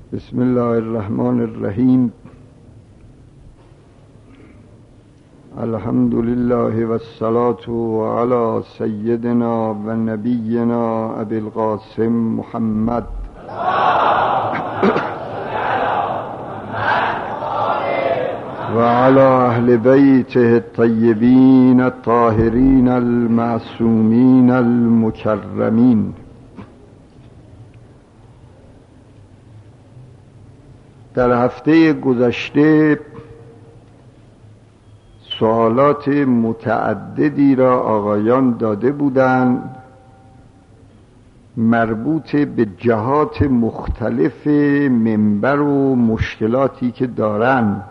بسم الله الرحمن الرحیم. الحمد لله والصلاة علی سیدنا و نبینا ابی القاسم محمد و علی اهل بیته الطیبین الطاهرین المعصومین المکرمین. در هفته گذشته سوالات متعددی را آقایان داده بودند مربوط به جهات مختلف منبر و مشکلاتی که دارن.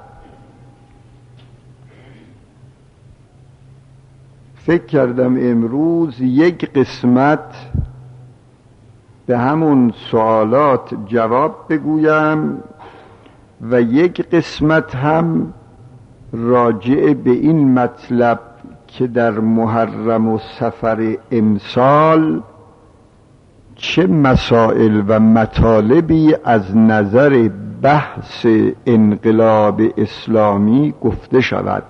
فکر کردم امروز یک قسمت به همون سوالات جواب بگویم و یک قسمت هم راجع به این مطلب که در محرم و صفر امسال چه مسائل و مطالبی از نظر بحث انقلاب اسلامی گفته شود.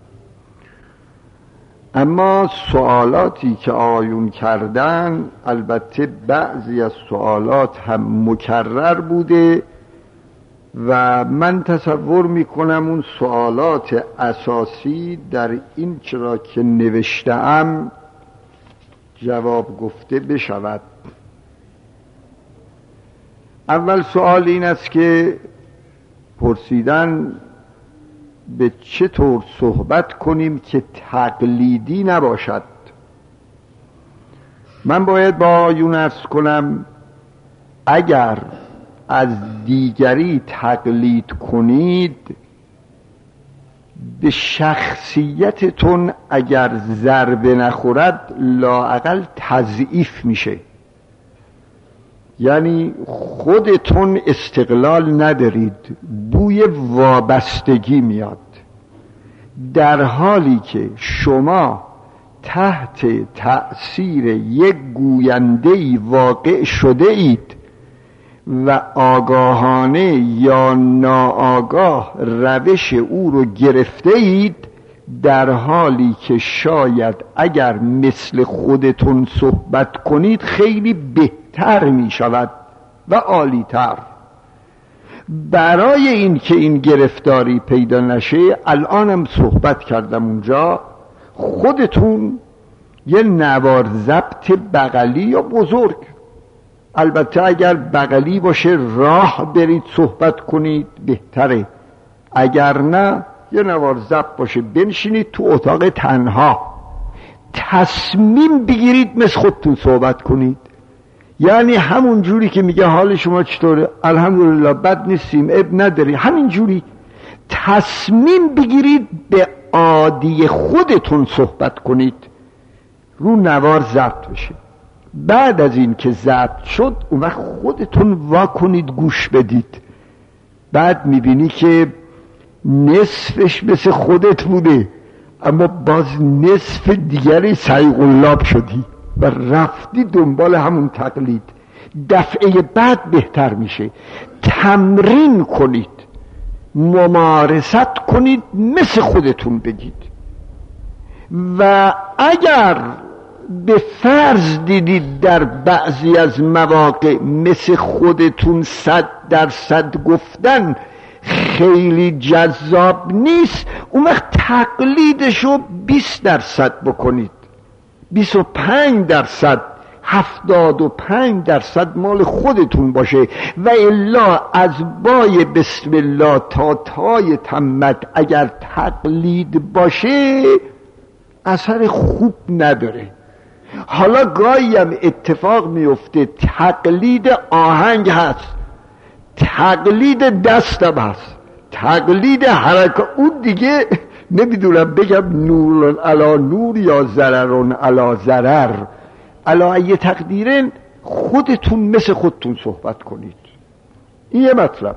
اما سوالاتی که آیون کردن، البته بعضی از سوالات هم مکرر بوده و من تصور میکنم اون سوالات اساسی در این چرا که نوشتم جواب گفته بشود. اول سوال این است که پرسیدن به چطور صحبت کنیم که تقلیدی نباشد. من باید با آیون عرض کنم اگر از دیگری تقلید کنید به شخصیتتون اگر ضربه نخورد لااقل تضعیف میشه، یعنی خودتون استقلال ندارید، بوی وابستگی میاد، در حالی که شما تحت تأثیر یک گوینده‌ای واقع شده اید و آگاهانه یا ناآگاه روش او رو گرفته اید، در حالی که شاید اگر مثل خودتون صحبت کنید خیلی بهتر می شود و عالی تر. برای این که این گرفتاری پیدا نشه الانم صحبت کردم اونجا، خودتون یه نوار ضبط بغلی یا بزرگ، البته اگر بغلی باشه راه برید صحبت کنید بهتره، اگر نه یه نوار ضبط باشه بنشینید تو اتاق تنها تصمیم بگیرید مثل خودتون صحبت کنید. یعنی همون جوری که میگه حال شما چطوره، الحمدلله بد نیستیم اب نداری، همین جوری تصمیم بگیرید به عادی خودتون صحبت کنید، رو نوار ضبط بشه. بعد از این که ضبط شد اون وقت خودتون وا کنید گوش بدید، بعد میبینی که نصفش مثل خودت بوده اما باز نصف دیگری سیغلاب شدی و رفتی دنبال همون تقلید. دفعه بعد بهتر میشه. تمرین کنید، ممارست کنید، مثل خودتون بگید. و اگر به فرض دیدید در بعضی از مواقع مثل خودتون 100% گفتن خیلی جذاب نیست، اون وقت تقلیدشو 20% بکنید، 25%، 75% مال خودتون باشه. و الا از بای بسم الله تا تای تمت اگر تقلید باشه اثر خوب نداره. حالا گاهی هم اتفاق میفته تقلید آهنگ هست، تقلید دستم هست، تقلید حرکت، اون دیگه نمیدونم بگم نور علی نور یا ضرر علی ضرر. علی ای تقدیرن خودتون مثل خودتون صحبت کنید. این یه مطلب.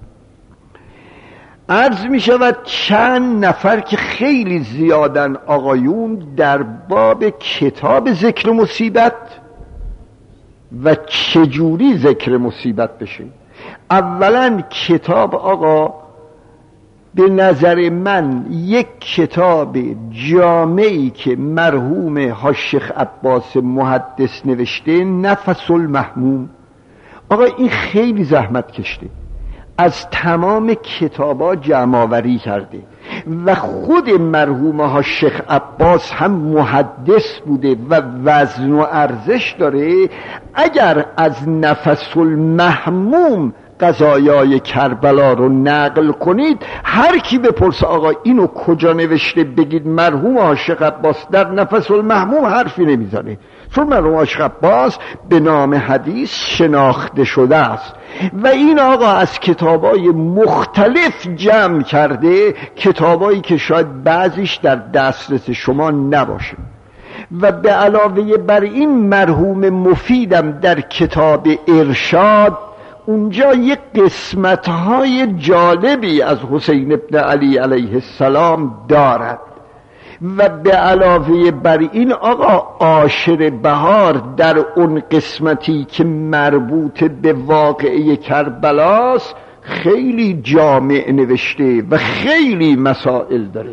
عرض می شود چند نفر که خیلی زیادن آقایون در باب کتاب ذکر مصیبت و چجوری ذکر مصیبت بشه. اولا کتاب آقا به نظر من یک کتاب جامعی که مرحوم حاج شیخ عباس محدث نوشته، نفس المحموم. آقا این خیلی زحمت کشته، از تمام کتابا جمع‌آوری کرده و خود مرحوم حاج شیخ عباس هم محدث بوده و وزن و ارزش داره. اگر از نفس المحموم قضایای کربلا رو نقل کنید، هر کی بپرسه آقا اینو کجا نوشته، بگید مرحوم حاج شیخ عباس در نفس المحموم، حرفی نمیزنه، چون مرحوم حاج شیخ عباس به نام حدیث شناخته شده است و این آقا از کتابای مختلف جمع کرده، کتابایی که شاید بعضیش در دسترس شما نباشه. و به علاوه بر این مرحوم مفیدم در کتاب ارشاد اونجا یک قسمت‌های جالبی از حسین ابن علی علیه السلام دارد. و به علاوه بر این آقا عاشر بهار در اون قسمتی که مربوط به واقعه کربلاست خیلی جامع نوشته و خیلی مسائل داره.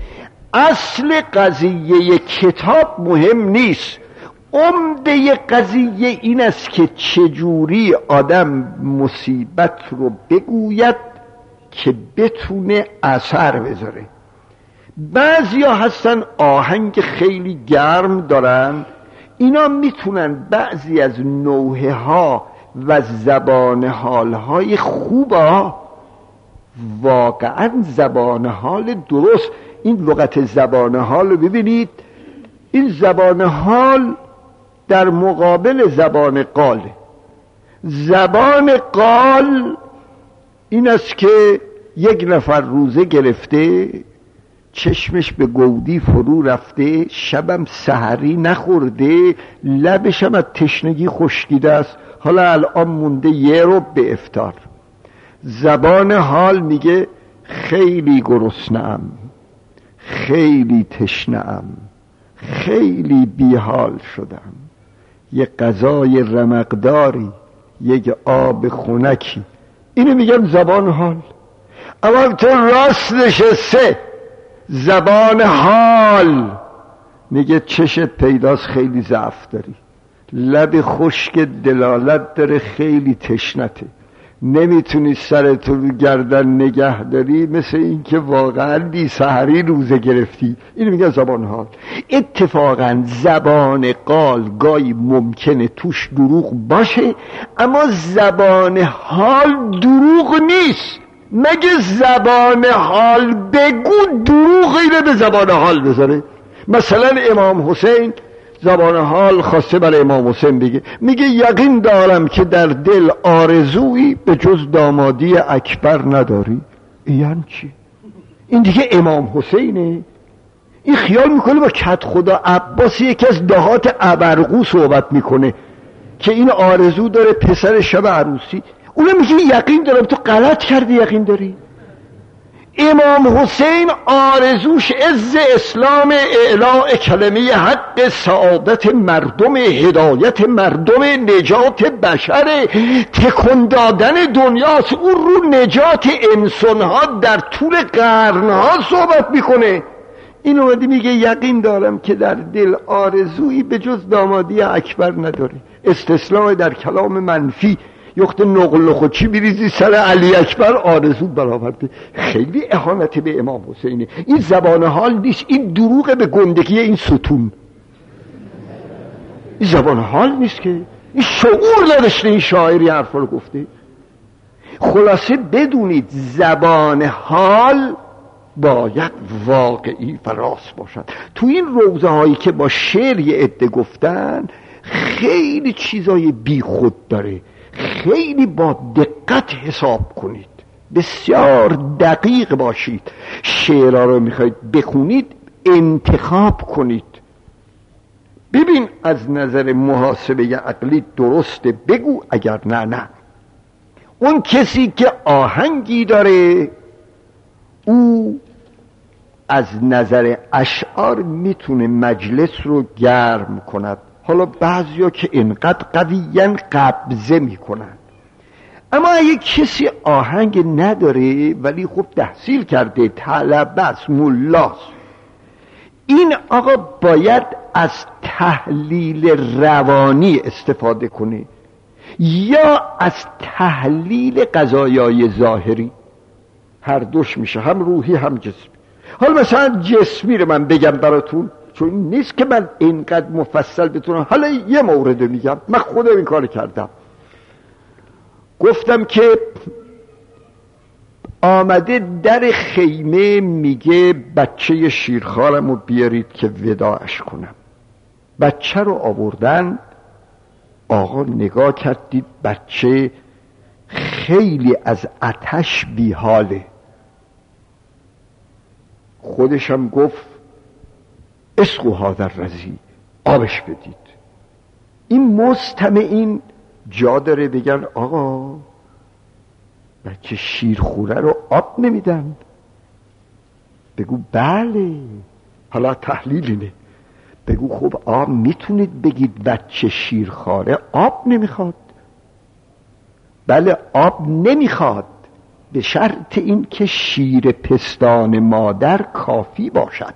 اصل قضیه کتاب مهم نیست، عمده قضیه این است که چجوری آدم مصیبت رو بگوید که بتونه اثر بذاره. بعضیا هستن آهنگ خیلی گرم دارن، اینا میتونن بعضی از نوحه ها و زبان حال های خوبا، واقعا زبان حال درست، این لغت زبان حال رو ببینید، این زبان حال در مقابل زبان قاله. زبان قال این است که یک نفر روزه گرفته، چشمش به گودی فرو رفته، شبم سحری نخورده، لبشم از تشنگی خشکیده است، حالا الان مونده یه رو به افطار. زبان حال میگه خیلی گرسنه‌ام، خیلی تشنه‌ام، خیلی بیحال شدم، یه غذای رمقداری، یک آب خنکی، اینو میگم زبان حال. اما تو راست نشسته، زبان حال میگه چشت پیداست خیلی ضعف داری، لب خشک دلالت داره خیلی تشنته، نمیتونی سرتو رو گردن نگه داری، مثل این که واقعا بی سحری روزه گرفتی. اینو میگه زبان حال. اتفاقا زبان قال گاهی ممکنه توش دروغ باشه، اما زبان حال دروغ نیست. مگه زبان حال بگو دروغی رو به زبان حال بذاره؟ مثلا امام حسین زبان حال خواسته برای امام حسین بگه، میگه یقین دارم که در دل آرزویی به جز دامادی اکبر نداری. این چی؟ این دیگه امام حسینه؟ این خیال میکنه با کت خدا عباس یکی از دهات ابرقو صحبت میکنه که این آرزو داره پسر شب عروسی. اونم میگه یقین دارم. تو غلط کردی یقین داری. امام حسین آرزوش عز اسلام، اعلاء کلمه حق، سعادت مردم، هدایت مردم، نجات بشر، تکون دادن دنیاست. اون رو نجات انسانها در طول قرنها صحبت میکنه. این اومده میگه یقین دارم که در دل آرزویی به جز دامادی اکبر نداره. استثناء در کلام منفی، یخت نقل خودچی بریزی سر علی اکبر آرزو برآورده. خیلی اهانت به امام حسینه. این زبان حال نیست، این دروغ به گندگی این ستون. این زبان حال نیست که این شعور نداشته این شاعری حرفا رو گفته. خلاصه بدونید زبان حال باید واقعی و راست باشد. تو این روزه هایی که با شعر یه عده گفتن خیلی چیزای بی خود داره، خیلی با دقت حساب کنید، بسیار دقیق باشید. شعرها رو میخواید بخونید انتخاب کنید، ببین از نظر محاسبه عقلی درسته بگو، اگر نه. اون کسی که آهنگی داره او از نظر اشعار میتونه مجلس رو گرم کند. حالا بعضیا که اینقدر قویاً قبضه میکنن، اما اگه کسی آهنگ نداره ولی خب تحصیل کرده، طلبه است، ملاست، این آقا باید از تحلیل روانی استفاده کنه یا از تحلیل قضایای ظاهری؟ هر دوش میشه، هم روحی هم جسمی. حالا مثلا جسمی رو من بگم براتون، چون نیست که من اینقدر مفصل بتونم. حالا یه مورد میگم، من خودم این کار کردم. گفتم که آمده در خیمه میگه بچه شیرخوارم رو بیارید که وداعش کنم. بچه رو آوردن، آقا نگاه کردید بچه خیلی از آتش بیحاله. خودشم گفت اسقوها در رزی، آبش بدید. این مستمعین جا داره بگن آقا بچه شیرخوره رو آب نمیدن؟ بگو بله. حالا تحلیل اینه، بگو خب آب میتونید بگید بچه شیرخواره آب نمیخواد؟ بله آب نمیخواد، به شرط این که شیر پستان مادر کافی باشد.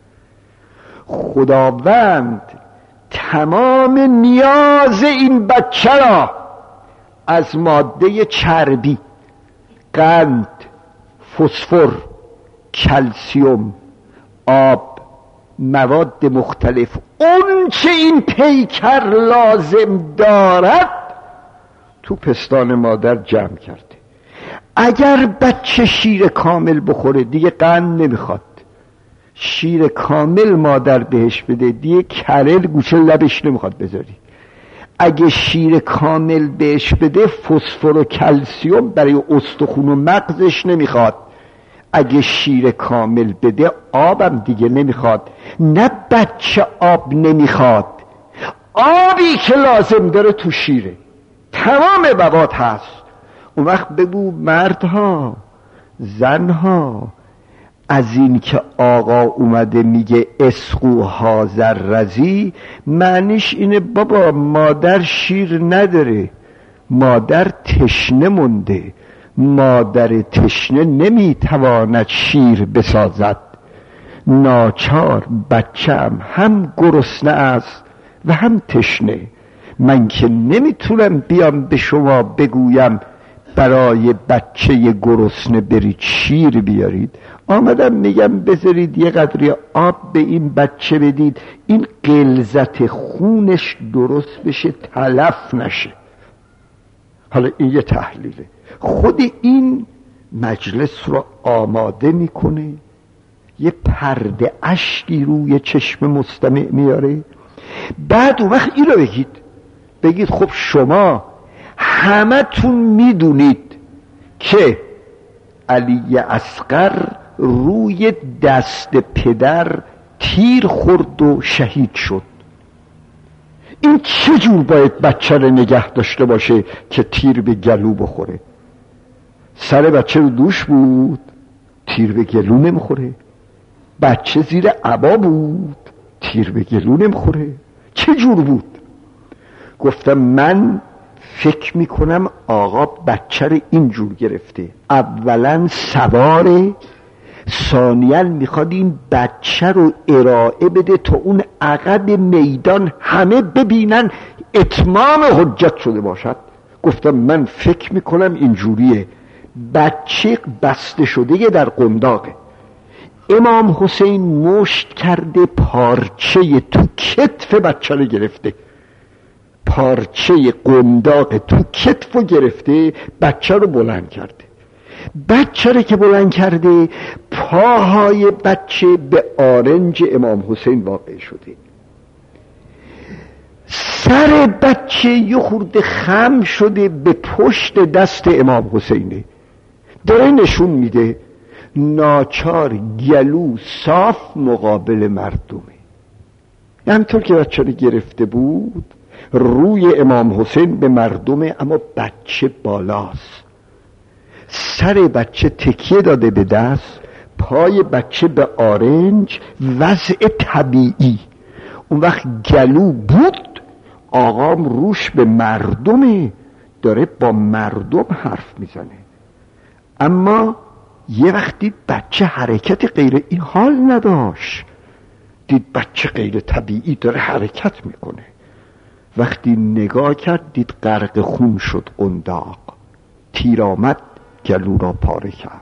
خداوند تمام نیاز این بچه را از ماده چربی، قند، فسفر، کلسیوم، آب، مواد مختلف، اون چه این پیکر لازم دارد تو پستان مادر جمع کرده. اگر بچه شیر کامل بخوره دیگه قند نمیخواد، شیر کامل مادر بهش بده دیگه کرل گوشه لبش نمیخواد بذاری. اگه شیر کامل بهش بده فسفر و کلسیوم برای استخون و مغزش نمیخواد. اگه شیر کامل بده آبم دیگه نمیخواد. نه بچه آب نمیخواد، آبی که لازم داره تو شیره، تمام مواد هست. اون وقت بگو مردها، زنها، از این که آقا اومده میگه اسقوها زرزی، معنیش اینه بابا مادر شیر نداره، مادر تشنه مونده، مادر تشنه نمیتواند شیر بسازد. ناچار بچه‌ام هم گرسنه است و هم تشنه. من که نمیتونم بیام به شما بگویم برای بچه گرسنه برید شیر بیارید. آمدم میگم بذارید یه قدری آب به این بچه بدید، این غلظت خونش درست بشه، تلف نشه. حالا این یه تحلیله. خود این مجلس رو آماده میکنه، یه پرده اشکی روی چشم مستمع میاره. بعد اون وقت این رو بگید خب شما همه تون میدونید که علی اصغر روی دست پدر تیر خورد و شهید شد. این چجور باید بچه رو نگه داشته باشه که تیر به گلو بخوره؟ سر بچه رو دوش بود، تیر به گلو نمیخوره. بچه زیر عبا بود، تیر به گلو نمیخوره. چجور بود؟ گفتم من فکر میکنم آقا بچه رو اینجور گرفته، اولا سواره، ثانیاً میخواد این بچه رو ارائه بده تا اون عقب میدان همه ببینن اتمام حجت شده باشد. گفتم من فکر میکنم اینجوریه. بچه بسته شده در قنداقه، امام حسین مشت کرده پارچه تو کتف بچه رو گرفته، پارچه قنداق تو کتف رو گرفته، بچه رو بلند کرده. بچه رو که بلند کرده پاهای بچه به آرنج امام حسین واقع شده. سر بچه یه خورده خم شده به پشت دست امام حسینه، داره نشون میده ناچار گلو صاف مقابل مردمه. همطور که بچه رو گرفته بود روی امام حسین به مردمه، اما بچه بالاست، سر بچه تکیه داده به دست، پای بچه به آرنج، وضع طبیعی. اون وقت گلو بود، آقام روش به مردمه، داره با مردم حرف میزنه. اما یه وقت دید بچه حرکت غیر این حال نداشت، دید بچه غیر طبیعی داره حرکت میکنه. وقتی نگاه کرد دید غرق خون شد قنداق، تیر آمد گلو را پاره کرد.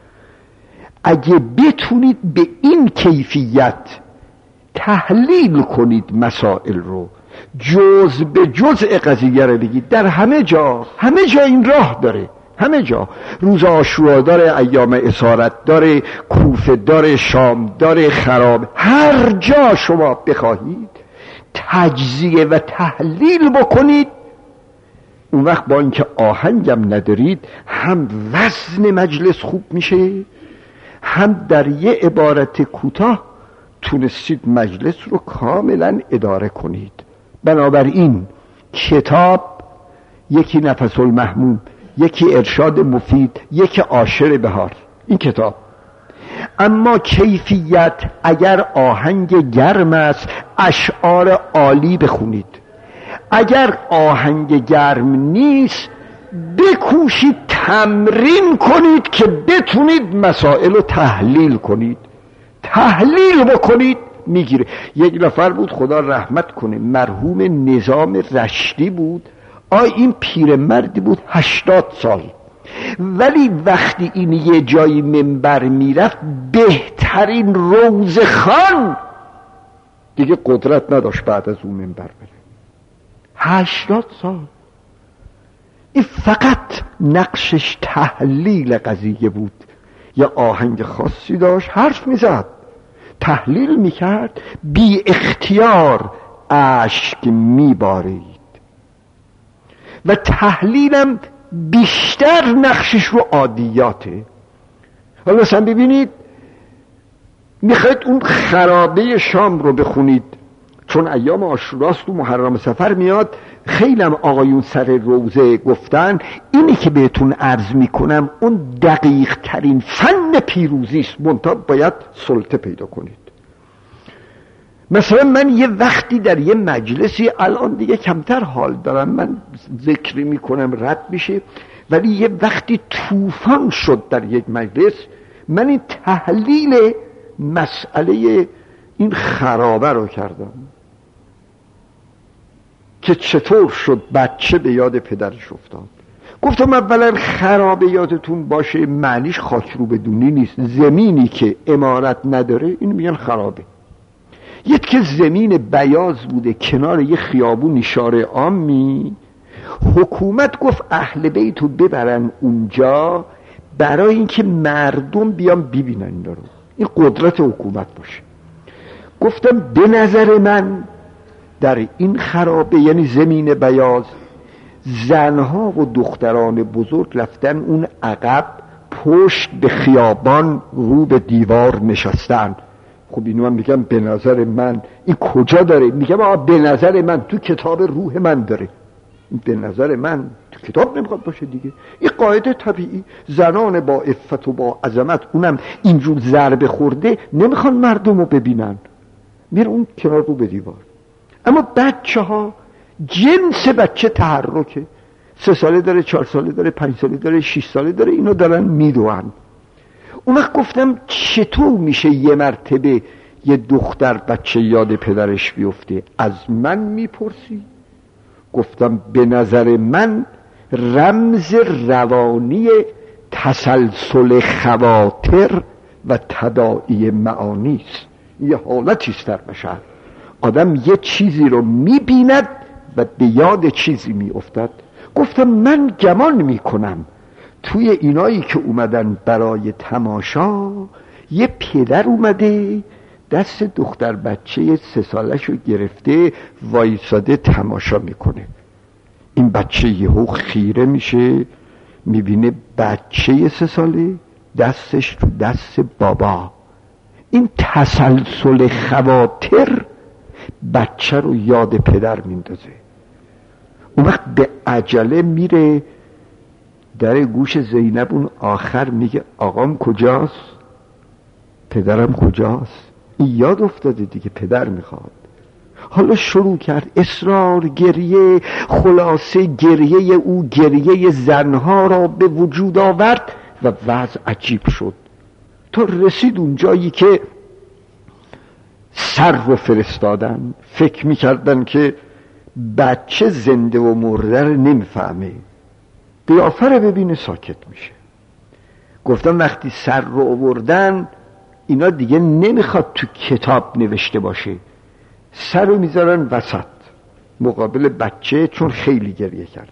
اگه بتونید به این کیفیت تحلیل کنید مسائل رو، جز به جزء قضیه رو بگید، در همه جا این راه داره، همه جا. روز عاشورا داره، ایام اسارت داره، کوفه داره، شام داره، خراب، هر جا شما بخواهید تجزیه و تحلیل بکنید. اون وقت با اینکه آهنگم ندارید، هم وزن مجلس خوب میشه، هم در یه عبارت کوتاه تونستید مجلس رو کاملا اداره کنید. بنابراین کتاب، یکی نفس المحموم، یکی ارشاد مفید، یکی عاشر بهار، این کتاب. اما کیفیت، اگر آهنگ گرم است اشعار عالی بخونید، اگر آهنگ گرم نیست بکوشید تمرین کنید که بتونید مسائل رو تحلیل کنید. تحلیل بکنید میگیره. یک نفر بود، خدا رحمت کنه، مرحوم نظام رشدی بود. این پیرمردی بود 80 سال، ولی وقتی این یه جایی منبر میرفت بهترین روزخوان دیگه قدرت نداشت بعد از اون منبر بره. 80 سال. این فقط نقشش تحلیل قضیه بود. یه آهنگ خاصی داشت، حرف میزد، تحلیل میکرد، بی اختیار اشک میبارید و تحلیلم بیشتر نقشش رو عادیاته. حالا مثلا ببینید، میخواید اون خرابه شام رو بخونید، چون ایام عاشوراست و محرم سفر میاد، خیلی هم آقایون سر روزه گفتن، اینی که بهتون عرض میکنم اون دقیق ترین فن پیروزی است، منتها باید سلطه پیدا کنید. مثلا من یه وقتی در یه مجلسی، الان دیگه کمتر حال دارم، من ذکری میکنم رد میشه، ولی یه وقتی طوفان شد در یک مجلس، من این تحلیل مسئله این خرابه رو کردم که چطور شد بچه به یاد پدرش افتاد. گفتم اولا خرابه یادتون باشه معنیش خاک رو بدونی نیست. زمینی که عمارت نداره این میگن خرابه. یک که زمین بیاض بوده کنار یه خیابون شارع عامی، حکومت گفت اهل بیتو ببرن اونجا برای اینکه مردم بیان ببینن اینا رو. این قدرت حکومت باشه. گفتم به نظر من در این خرابه، یعنی زمین بیاض، زنها و دختران بزرگ رفتن اون عقب، پشت به خیابان، رو به دیوار نشستن. خب اینو هم میگم به نظر من. این کجا داره؟ میگم به نظر من تو کتاب روح من داره. این به نظر من تو کتاب نمیخواد باشه دیگه. این قاعده طبیعی. زنان با عفت و با عظمت، اونم اینجور ضربه خورده، نمیخوان مردم رو ببینن، میره اون کنار رو به دیوار. اما بچه ها، جنس بچه تحرکه، 3 ساله داره، 4 ساله داره، 5 ساله داره، 6 ساله داره، اینو دارن میدوان. اون وقت گفتم چطور میشه یه مرتبه یه دختر بچه یاد پدرش بیفته؟ از من میپرسی؟ گفتم به نظر من رمز روانی تسلسل خواطر و تداعی معانی است. یه حالتی است در بشر، آدم یه چیزی رو میبیند و به یاد چیزی میافتد. گفتم من گمان میکنم توی اینایی که اومدن برای تماشا، یه پدر اومده دست دختر بچه 3 سالشو گرفته وایساده تماشا میکنه. این بچه یهو خیره میشه، میبینه بچه 3 ساله دستش تو دست بابا. این تسلسل خواطر بچه رو یاد پدر میندازه. اون وقت به عجله میره در گوش زینب، اون آخر میگه آقام کجاست؟ پدرم کجاست؟ این یاد افتاده دیگه، پدر میخواد. حالا شروع کرد اصرار، گریه. خلاصه گریه او گریه زنها را به وجود آورد و وضع عجیب شد تا رسید اون جایی که سر رو فرستادن. فکر میکردن که بچه زنده و مرده رو نمیفهمه، قیافه رو ببینه ساکت میشه. گفتن وقتی سر رو آوردن اینا دیگه نمیخواد تو کتاب نوشته باشه، سر رو میذارن وسط مقابل بچه، چون خیلی گریه کرده.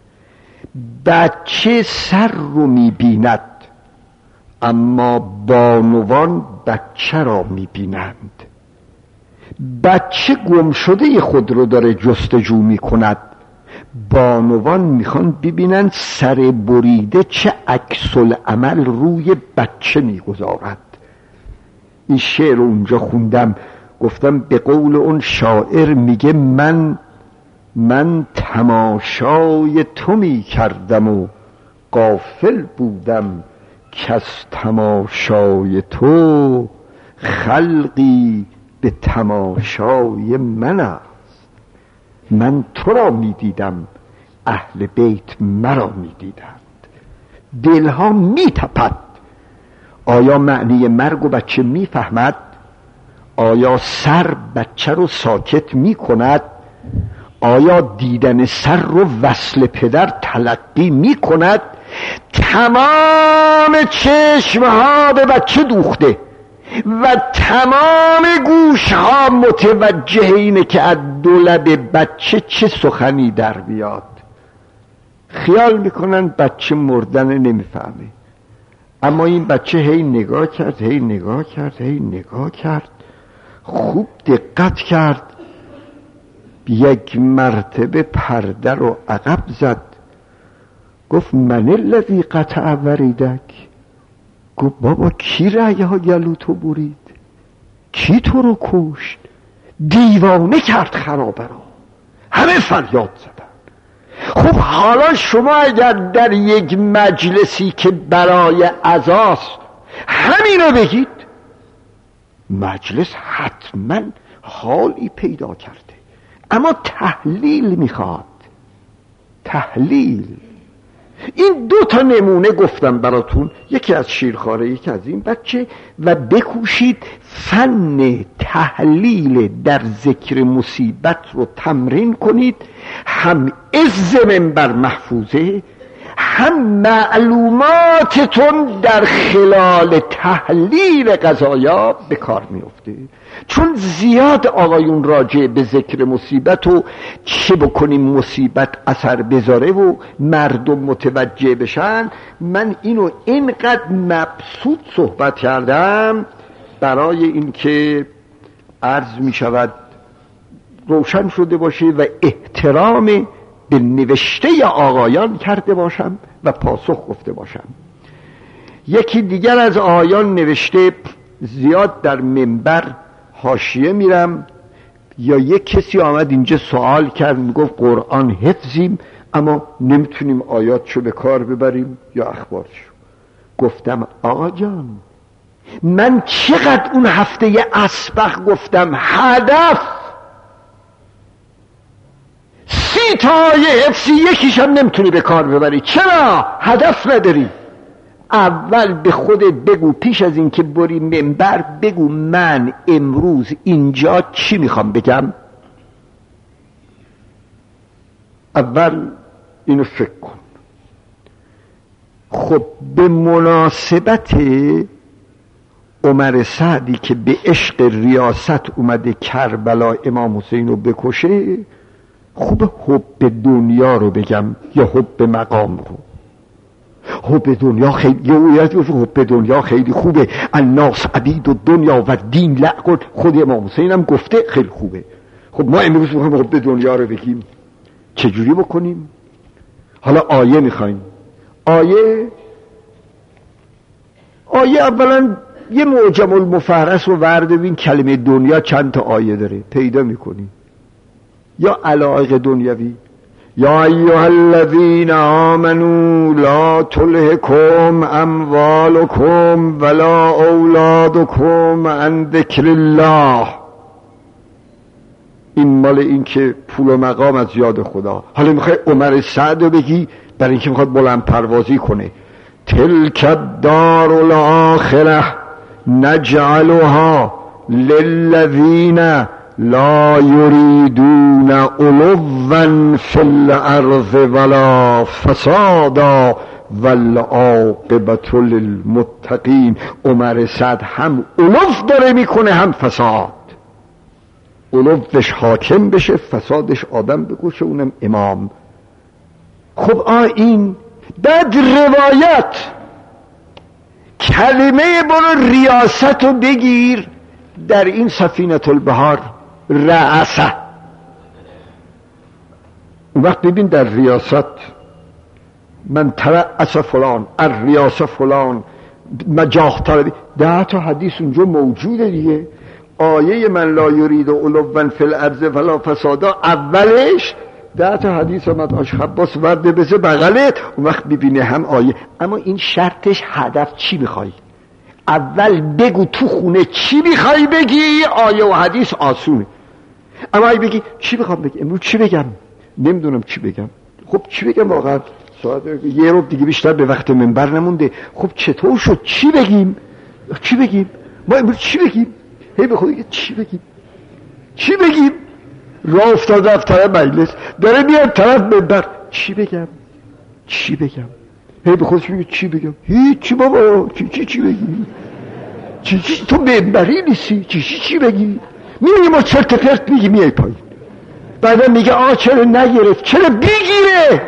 بچه سر رو میبیند اما بانوان بچه را میبینند. بچه گم شده خود رو داره جستجو میکند، بانوان میخوان ببینن سر بریده چه عکس العمل روی بچه میگذارد. این شعر رو اونجا خوندم، گفتم به قول اون شاعر میگه من تماشای تو میکردم و غافل بودم که از تماشای تو خلقی به تماشای من است. من تو را میدیدم، اهل بیت مرا میدیدند. دلها میتپد. آیا معنی مرگ و بچه میفهمد؟ آیا سر بچه رو ساکت میکند؟ آیا دیدن سر رو وصل پدر تلقی میکند؟ تمام چشمها به بچه دوخته و تمام گوشها متوجه اینه که از دو لب بچه چه سخنی در بیاد. خیال میکنن بچه مردن نمیفهمه، اما این بچه هی نگاه کرد، هی نگاه کرد، هی نگاه کرد، خوب دقت کرد. یک مرتبه پرده رو عقب زد، گفت من الذی قطع وریدک. گفت بابا کی رأی ها گلو تو برید؟ کی تو رو کشت؟ دیوانه کرد خرابه رو. همه فریاد زدن. خب حالا شما اگر در یک مجلسی که برای عزاست همینو بگید، مجلس حتما حالی پیدا کرده. اما تحلیل میخواد، تحلیل. این 2 تا نمونه گفتم براتون، یکی از شیرخواره، یکی از این بچه، و بکوشید فن تحلیل در ذکر مصیبت رو تمرین کنید. هم عز منبر محفوظه، هم معلوماتتون در خلال تحلیل قضایا به کار میفته. چون زیاد آقایون راجع به ذکر مصیبت و چه بکنیم مصیبت اثر بذاره و مردم متوجه بشن، من اینو اینقدر مبسوط صحبت کردم برای اینکه عرض می شود روشن شده باشه و احترام به نوشته آقایان کرده باشم و پاسخ گفته باشم. یکی دیگر از آقایان نوشته زیاد در منبر حاشیه میرم، یا یک کسی آمد اینجا سوال کرد میگفت قرآن حفظیم اما نمیتونیم آیاتشو به کار ببریم یا اخبارشو. گفتم آقا جان، من چقدر اون هفته اسبق گفتم هدف 30 تا آیه حفظی یکیش هم نمیتونی به کار ببری. چرا؟ هدف نداری. اول به خودت بگو، پیش از این که بری منبر بگو من امروز اینجا چی میخوام بگم. اول اینو فکر کن. خب به مناسبت عمر سعدی که به عشق ریاست اومده کربلا امام حسین رو بکشه، خوب حب دنیا رو بگم یا حب مقام رو؟ حب دنیا خیلی، حب دنیا خیلی خوبه. الناس عبید و دنیا و دین لعقل، خود امام حسین هم گفته خیلی خوبه. خب ما امروز میخوایم حب دنیا رو بگیم، چجوری بکنیم؟ حالا آیه میخوایم. آیه اولا یه معجم المفهرس رو ورد ببین، کلمه دنیا چند تا آیه داره پیدا میکنی. یا علایق دنیوی، یا ایها الذین آمنوا لا تلهکم اموالکم ولا اولادکم عن ذکر الله. این مال این که پول و مقام از یاد خدا. حالا میخوای عمر سعد رو بگی برای اینکه میخواد بلند پروازی کنه. تلک الدار الاخره نجعلها للذین لا یریدون علوا فی الارض ولا فسادا والعاقبة للمتقین. عمر سعد هم علو داره میکنه هم فساد. علوش حاکم بشه، فسادش آدم بکشه، اونم امام. خب این بعد روایت کلمه برو ریاست رو بگیر در این سفینة البحار رأسه. اون وقت ببین در ریاست من ترأس فلان الریاسه فلان مجاخ طلبی 10 تا حدیث اونجا موجوده دیگه. آیه من لا یرید علوا فی الارض ولا فسادا اولش 10 تا حدیث آمد آشخباس ورده بزه بغلت. اون وقت ببینه هم آیه. اما این شرطش هدف چی میخوای؟ اول بگو تو خونه چی میخوای بگی. آیه و حدیث آسونه. اما اگه بگی چی میخوام بگم امروز، چی بگم، نمیدونم چی بگم. خب چی بگم واقعا ساعت یه رو دیگه بیشتر به وقت منبر نمونده. خب چطور شد؟ چی بگیم؟ چی بگیم؟ ما امروز چی بگیم؟ هی به خود چی بگیم؟ چی بگیم؟ راه افتاد رفت طرف مجلس داره میاد طرف منبر، چی بگم؟ چی بگم؟ هی به خودش میگه چی بگم؟ هیچی بابا، چی بگیم؟ چی تو منبری نیستی؟ چی بگی؟ میگی ما چرت پرت میگی میای پایین. بعدا میگه چرا نگرفت؟ چرا بگیره؟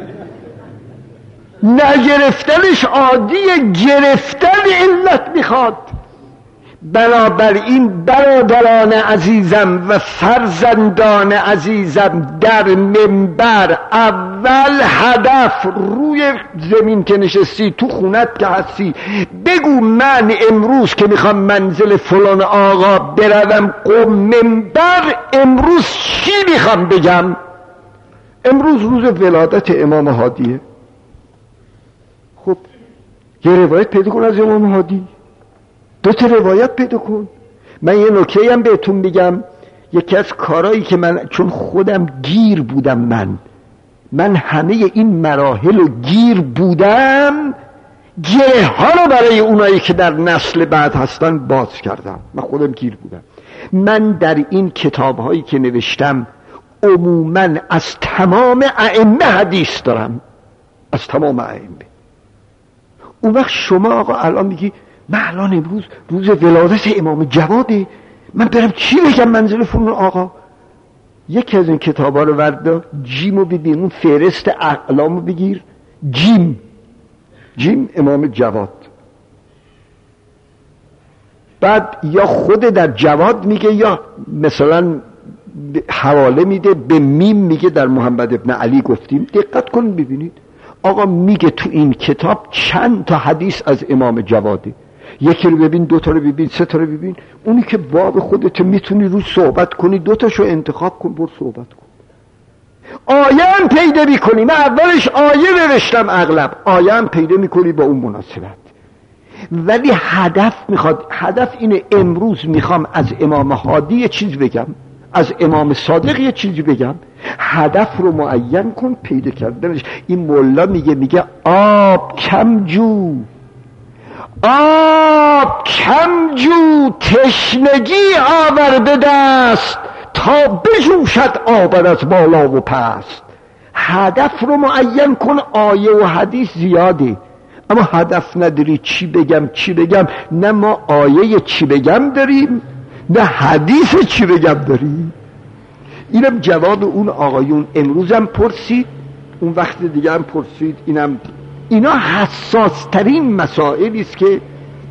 نگرفتنش عادیه، گرفتن علت میخواد. بنابراین برادران عزیزم و فرزندان عزیزم در منبر اول هدف روی زمین که نشستی تو خونت که هستی بگو من امروز که میخوام منزل فلان آقا بروم قم منبر امروز چی میخوام بگم. امروز روز ولادت امام هادیه. خب یه روایت پیدا کن از امام هادی، 2 تا روایت پیدا کن. من یه نکته هم بهتون میگم. یکی از کارهایی که من چون خودم گیر بودم، من همه این مراحل رو گیر بودم، گره ها رو برای اونایی که در نسل بعد هستن باز کردم. من خودم گیر بودم. من در این کتاب هایی که نوشتم عموما از تمام ائمه حدیث دارم، از تمام ائمه. اون وقت شما آقا الان میگی من الان امروز روز ولادت امام جواده، من برم چی بگم منزل فلان آقا؟ یکی از این کتابا رو وردا، جیمو ببین، اون فهرست اقلامو بگیر، جیم امام جواد. بعد یا خود در جواد میگه یا مثلا حواله میده به میم میگه در محمد ابن علی گفتیم. دقت کن ببینید آقا میگه تو این کتاب چند تا حدیث از امام جواده. یکی رو ببین، 2 تا رو ببین، 3 تا رو ببین. اونی که باب خودت میتونی رو صحبت کنی 2 تاشو انتخاب کن، برو صحبت کن. آیه هم پیدا میکنی. من اولش آیه نوشتم، اغلب آیه هم پیدا میکنی با اون مناسبت. ولی هدف میخواد. هدف اینه امروز میخوام از امام هادی یه چیز بگم، از امام صادق یه چیزی بگم. هدف رو معین کن، پیدا کردنش. این مولا میگه آب کم جو، آب کم جو، تشنگی آور به دست تا بجوشد آب از بالا و پست. هدف رو معین کن. آیه و حدیث زیاده اما هدف نداری چی بگم. نه ما آیه چی بگم داریم، نه حدیث چی بگم داریم. اینم جواب اون آقایون. امروزم پرسید، اون وقت دیگه هم پرسید. اینا حساس ترین مسائلی است که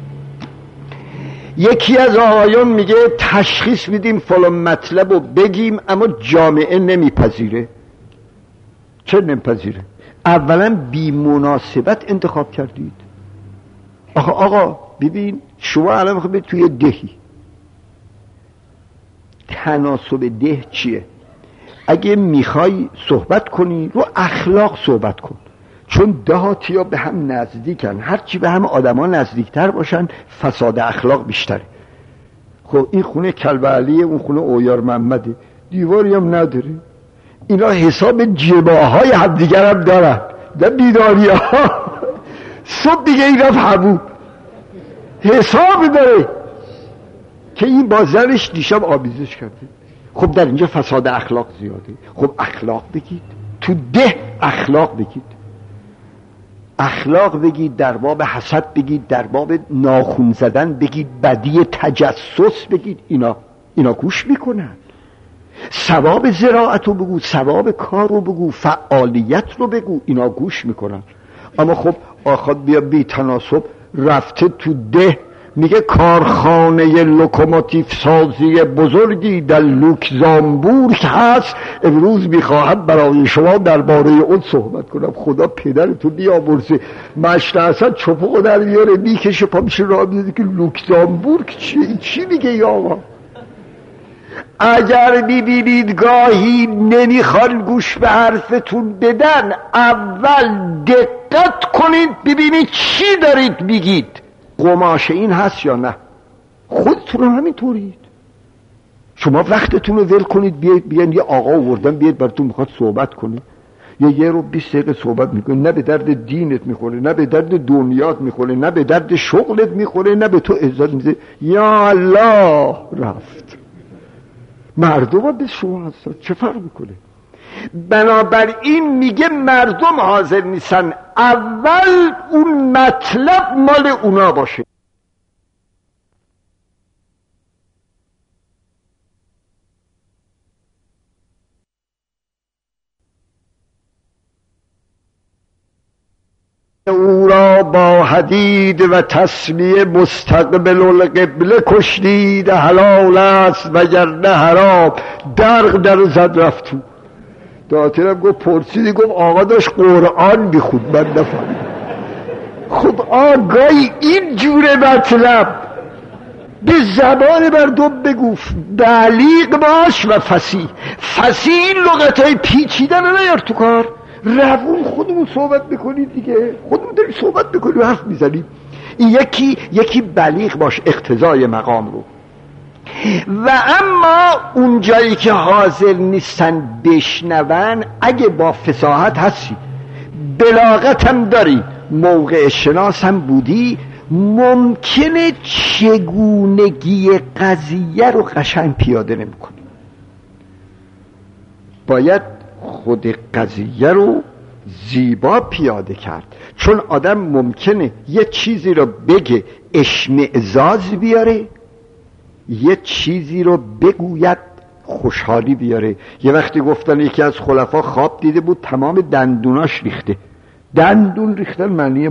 یکی از آقایون میگه تشخیص میدیم فلان مطلب رو بگیم اما جامعه نمیپذیره. چرا نمیپذیره؟ اولا بی مناسبت انتخاب کردید. آقا ببین شما الان میخواید برید توی دهی، تناسب ده چیه؟ اگه میخوای صحبت کنی رو اخلاق صحبت کن، چون دهاتیا به هم نزدیکن. هرچی به هم آدما نزدیکتر باشن فساد اخلاق بیشتره. خب این خونه کلب علیه، اون خونه اویار محمده. دیواری هم نداره. اینا حساب جباهای هم دیگر هم دارن، نه بیداری ها. صبح دیگه اینا همون حساب داره که این با زنش دیشب آمیزش کرده. خب در اینجا فساد اخلاق زیاده. خب اخلاق بگید تو ده، اخلاق بگید، اخلاق بگید، در باب حسد بگید، در باب ناخون زدن بگید، بدی تجسس بگید. اینا گوش میکنن. ثواب زراعت رو بگو، ثواب کار رو بگو، فعالیت رو بگو، اینا گوش میکنن. اما خب آخر بیا بی تناسب رفته تو ده میگه کارخانه لوکوموتیو سازی بزرگی در لوکزامبورگ هست، امروز میخواهم برای شما درباره اون صحبت کنم. خدا پدرتو بیامرزه. مشت اصلا چپقو در میاره میکشه پا میشه راه میده که لوکزامبورگ چی میگه یا آقا؟ اگر میبینید گاهی نمیخوان گوش به حرفتون بدن، اول دقت کنید ببینید چی دارید میگید. قماشه این هست یا نه؟ خودتون هم همینطورید. شما وقتتون رو ول کنید، بیاین یه آقا آوردن بیاد براتون میخواد صحبت کنه، یه رو 20 دقیقه صحبت میکنه، نه به درد دینت میخوره، نه به درد دنیات میخوره، نه به درد شغلت میخوره، نه به تو عزت میده. یا الله رفت. مردم ها به شما هستن، چه فرق میکنه؟ بنابراین میگه مردم حاضر نیستن اول اون مطلب مال اونا باشه. او را با حدید و تسمیه مستقبل القبله کشتید، حلال است وگرنه حرام. درق در زد رفت تو. داترم گفت پرسیدی، گفت آقا داشت قرآن میخوند من نفهمیدم. خب آقای این جور مطلب به زبان مردم بگو، بلیغ باش و فصیح. فصیح این لغتای پیچیدن رو نیار تو کار. روون خودمون صحبت میکنید دیگه، خودمون داریم صحبت میکنیم و حرف میزنیم. یکی بلیغ باش، اقتضای مقام رو. و اما اون جایی که حاضر نیستن بشنون، اگه با فصاحت هستی، بلاغت هم داری، موقع شناس هم بودی، ممکنه چگونگی قضیه رو قشنگ پیاده نمی‌کنی. باید خود قضیه رو زیبا پیاده کرد. چون آدم ممکنه یه چیزی رو بگه اشمئزاز بیاره، یه چیزی رو بگوید خوشحالی بیاره. یه وقتی گفتن یکی از خلفا خواب دیده بود تمام دندوناش ریخته. دندون ریختن معنی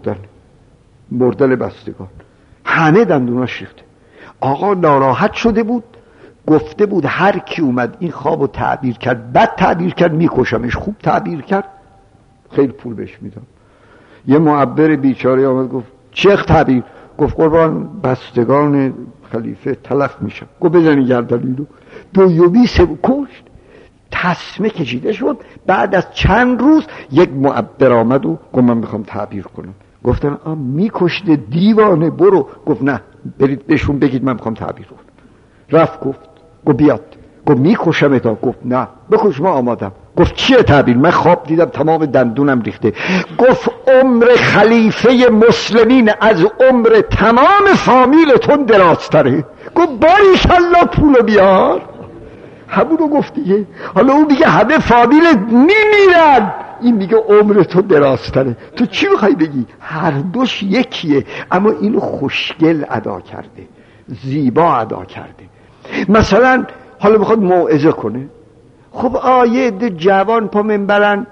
مردن بستگان، همه دندوناش ریخته. آقا ناراحت شده بود، گفته بود هر کی اومد این خوابو تعبیر کرد، بد تعبیر کرد میکشمش، خوب تعبیر کرد خیلی پول بهش میدم. یه معبر بیچاره آمد گفت چه تعبیر؟ گفت قربان بستگان خلیفه تلف میشن. گفت بزنی گردن رو. دویومی کشت، تسمه کشیده شد. بعد از چند روز یک معبر آمد و گفت من میخوام تعبیر کنم. گفتن میکشته دیوانه، برو. گفت نه، برید بهشون بگید من میخوام تعبیر کنم. رفت گفت بیاد. گفت میکشم اتا. گفت نه بکش، ما آمادم. گفت چیه تعبیر؟ من خواب دیدم تمام دندونم ریخته. گفت عمر خلیفه مسلمین از عمر تمام فامیلتون درازتره. گفت باریکالله پولو بیار. همونو گفت دیگه. حالا اون میگه همه فامیلت میمیرن، این میگه عمرتون درازتره. تو چی میخوای بگی؟ هر دوش یکیه، اما اینو خوشگل ادا کرده، زیبا ادا کرده. مثلا حالا میخواد موعظه کنه، خب یه عده جوان پا منبرن،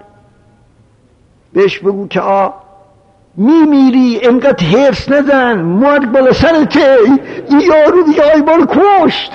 بهش بگو که میمیری، انقدر حرص نزن، مرگ بالا سرته، این یارو دیگه ما رو کشت.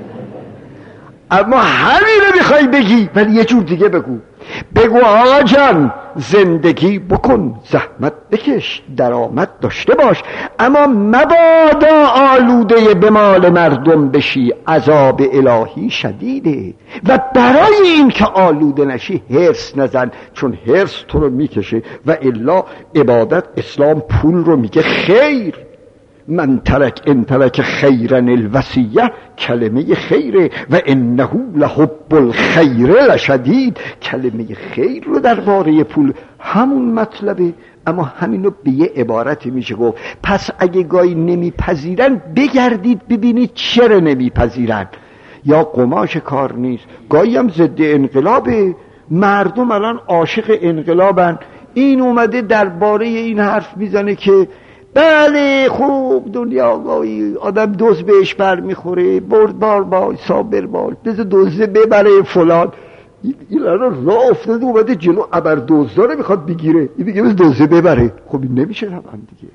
اما همین رو میخوای بگی، ولی یه جور دیگه بگو آقا جان زندگی بکن، زحمت بکش، درآمد داشته باش، اما مبادا آلوده به مال مردم بشی، عذاب الهی شدیده. و برای این که آلوده نشی حرص نزن، چون حرص تو رو میکشه. و الا عبادت اسلام پول رو میگه خیر، من ترک ان ترک خیرا الوصیه، کلمه خیره و انه لحب الخیر لشدید، کلمه خیر رو درباره پول همون مطلبه، اما همینو به یه عبارتی میشه گفت. پس اگه گاهی نمیپذیرن بگردید ببینید چرا نمیپذیرن. یا قماش کار نیست، گاهی هم ضد انقلابه، مردم الان عاشق انقلابن. این اومده درباره این حرف میزنه که بله خوب دنیا گاهی آدم دوز بهش بر میخوره، بردبار باش صابر باش بذار دوزه ببره فلان. این الان راه افتاده اومده جلو ابر دوزداره میخواد بگیره، این میگه بذار دوزه ببره. خب این نمیشه طبعا دیگه.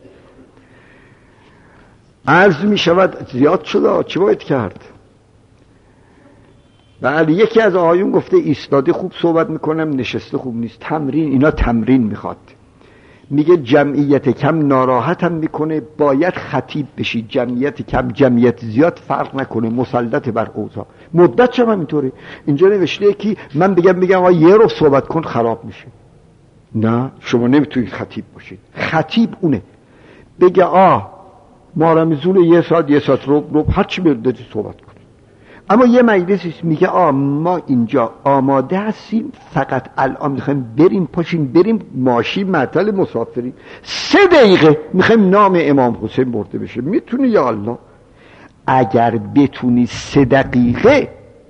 عرض میشود زیاد شده، چه باید کرد؟ بله یکی از آقایون گفته ایستاده خوب صحبت میکنم، نشسته خوب نیست. تمرین، اینا تمرین میخواد. میگه جمعیت کم ناراحتم میکنه، باید خطیب بشید. جمعیت کم جمعیت زیاد فرق نکنه، مسلط بر اوضاع. مدت شما اینطوره. اینجا نوشته که من بگم آقا یه رو صحبت کن خراب میشه. نه شما نمیتونید خطیب باشید. خطیب اونه بگه ما رمزون یه ساعت رو هر چی بردادی صحبت کن. اما یه مجلسی میگه ما اینجا آماده هستیم، فقط الان میخوایم بریم پاشیم بریم ماشین معطل مسافرین، 3 دقیقه میخوایم نام امام حسین برده بشه. میتونی یا الله؟ اگر بتونی 3 دقیقه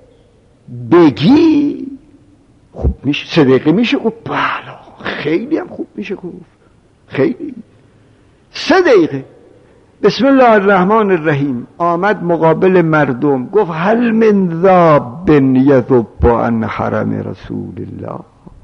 بگی خوب میشه. 3 دقیقه میشه گفت بله، خیلی هم خوب میشه گفت، خیلی. 3 دقیقه بسم الله الرحمن الرحیم آمد مقابل مردم گفت هل من ذاب یذب عن حرم رسول الله،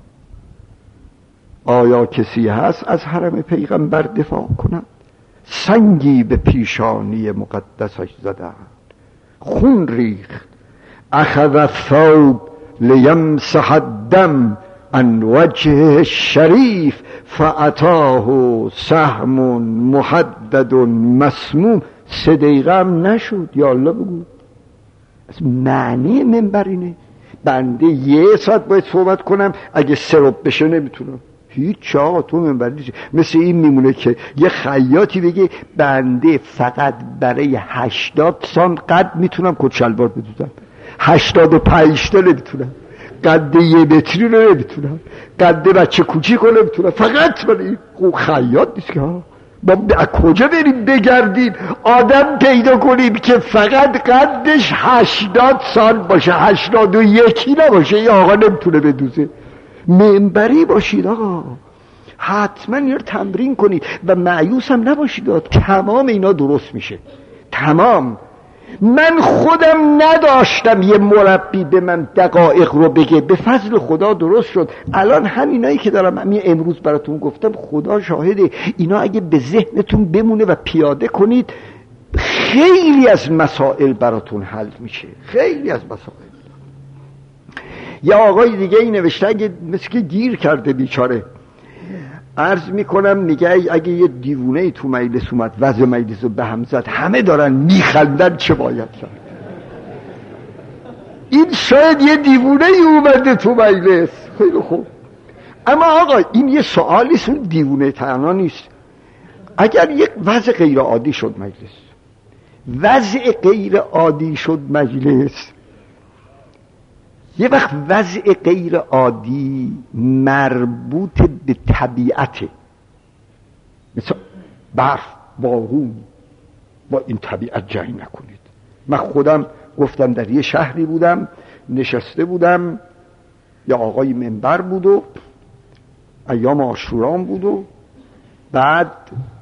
آیا کسی هست از حرم پیغمبر دفاع کند؟ سنگی به پیشانی مقدسش زدند، خون ریخت. اخذ الثوب لیمسح الدم عن وجه الشریف فاتاه سهم محدد مسموم. 3 دقیقه هم نشد. یا الله بگو معنی منبر اینه. بنده 1 ساعت باید صحبت کنم، اگه 3 ربع بشه نمیتونم. هیچ آقا تو منبر نیست. مثل این میمونه که یه خیاطی بگه بنده فقط برای 80 سانت قد میتونم کت شلوار بدوزم، 85 تا نمیتونم، قد 1 متری رو نمیتونم، قد بچه کوچیک رو نمیتونم، فقط برای خیاط نیست که ما از کجا بریم بگردیم آدم پیدا کنیم که فقط قدش 80 سال باشه، 81 نباشه. یه آقا نمیتونه بدوزه. منبری باشید آقا، حتما این رو تمرین کنید و مایوس هم نباشید. تمام اینا درست میشه، تمام. من خودم نداشتم یه مربی به من دقایق رو بگه، به فضل خدا درست شد. الان همینایی که دارم امروز براتون گفتم خدا شاهده، اینا اگه به ذهنتون بمونه و پیاده کنید خیلی از مسائل براتون حل میشه، خیلی از مسائل. یه آقای دیگه ای نوشته اگه مثل که گیر کرده بیچاره، عرض میکنم میگه اگه یه دیوونه ای تو مجلس اومد وضع مجلس رو به هم زد همه دارن میخندن چه باید کرد؟ این شاید یه دیوونه ای اومده تو مجلس، خیلی خوب. اما آقا این یه سوالیست، اون دیوونه تنها نیست. اگر یک وضع غیر عادی شد مجلس، وضع غیر عادی شد مجلس، یه وقت وضع غیر عادی مربوط به طبیعته، مثل برف، بارون، با این طبیعت جنگ نکنید. من خودم گفتم در یه شهری بودم، نشسته بودم، یه آقای منبر بود و ایام عاشوران بود و بعد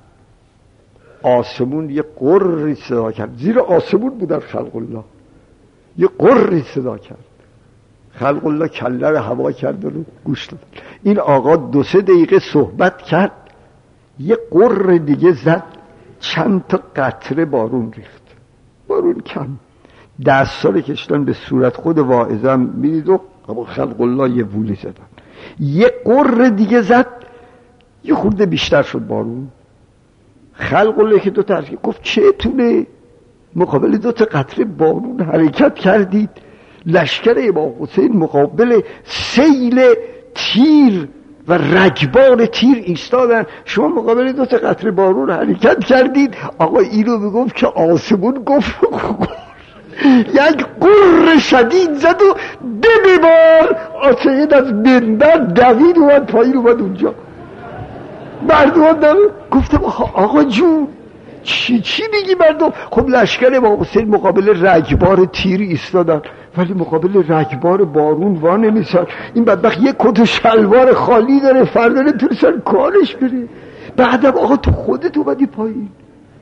آسمون یه قری صدا کرد، زیر آسمون بودن خلق الله، یه قری صدا کرد، خلق الله کله رو هوا کرد و گوش داد. این آقا 2-3 دقیقه صحبت کرد، یه قر دیگه زد، چند تا قطره بارون ریخت، بارون کم، دستا رو کشتن به صورت. خود واعظم میدید و خلق الله یه وولی زدن، یه قر دیگه زد، یه خورده بیشتر شد بارون. خلق الله که 2 تا گفت چتونه مقابل 2 تا قطره بارون حرکت کردید؟ لشکر امام حسین مقابل سیل تیر و رگبار تیر ایستادن. شما مقابل 2 قطره بارون حرکت کردید، آقا اینو میگفت که آسمون گفت یک قر شدید زد و ببار آسید از منبر دوید اومد پایین اومد اونجا. مردم گفتم آقا جون چی میگی مردم؟ خب لشکر امام حسین مقابل رگبار تیر ایستادن ولی مقابل رگبار بارون وا نمیسن. این بدبخت یک کت و شلوار خالی داره، فردا نمیتونه کارش بره. بعدم آقا تو خودت اومدی پایین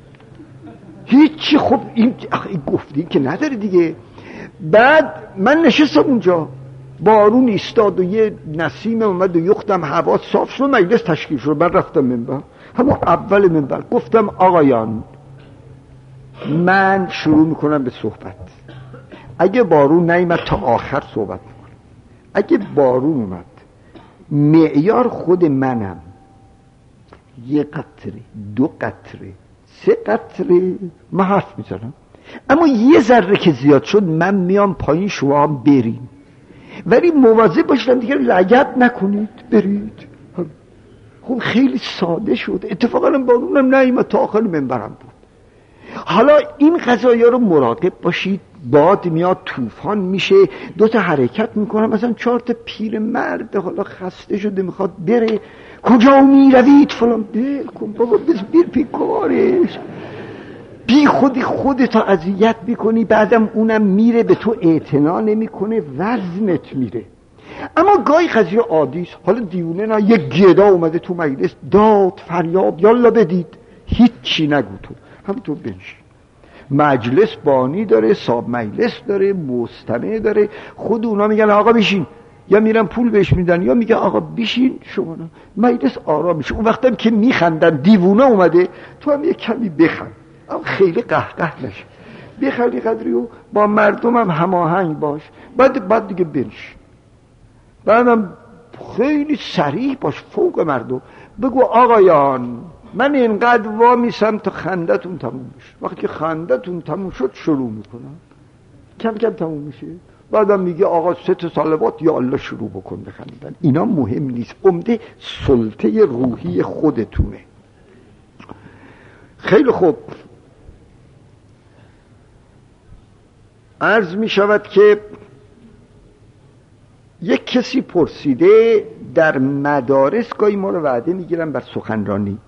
هیچی. خب این گفتی که نداره دیگه. بعد من نشستم اونجا، بارون ایستاد و یه نسیم اومد و یختم هوا صاف شد، مجلس تشکیل شد. من رفتم منبر، همون اول منبر گفتم آقایان من شروع میکنم به صحبت. اگه بارون نیامد تا آخر صحبت میکنم. اگه بارون اومد معیار خود منم 1 قطره 2 قطره 3 قطره من حرف میزنم، اما یه ذره که زیاد شد من میام پایین، شما هم بریم، ولی مواظب باشید دیگه لگد نکنید برید. خب خیلی ساده شد. اتفاقا بارونم نیامد تا آخر منبرم بود. حالا این قضایا رو مراقب باشید. باد میاد، طوفان میشه، 2 تا حرکت میکنم، مثلا 4 تا پیر مرد حالا خسته شده میخواد بره، کجا میروید فلان، بل کن بابا بیر پی کارش، بی خودتا اذیت میکنی، بعدم اونم میره به تو اعتنا نمیکنه، وزنت میره. اما گاهی قضیه عادیست. حالا دیونه نه، یک گدا اومده تو مجلس داد فریاد یالا بدید، هیچی نگو، تو همونطور بنشین. مجلس بانی داره، صاحب مجلس داره، مستمع داره، خود اونا میگن آقا بشین، یا میرن پول بهش میدن یا میگن آقا بشین شما. مجلس آرام میشه. اون وقتم که میخندن دیوونه اومده، تو هم یک کمی بخند، اما خیلی قهقه نشه، بخندی قدری و با مردم هم هماهنگ باش. بعد دیگه بنشین. بعدم خیلی صریح باش فوق مردم، بگو آقایان من اینقدر وامیسم تا خندتون تموم بشه. وقتی که خندتون تموم شد شروع میکنم، کم کم تموم میشه. بعدم میگه آقا 3 تا صلوات یا الله شروع بکن بخندن. اینا مهم نیست، عمده سلطه روحی خودتونه. خیلی خوب. عرض میشود که یک کسی پرسیده در مدارس گاهی ما رو وعده میگیرن بر سخنرانی.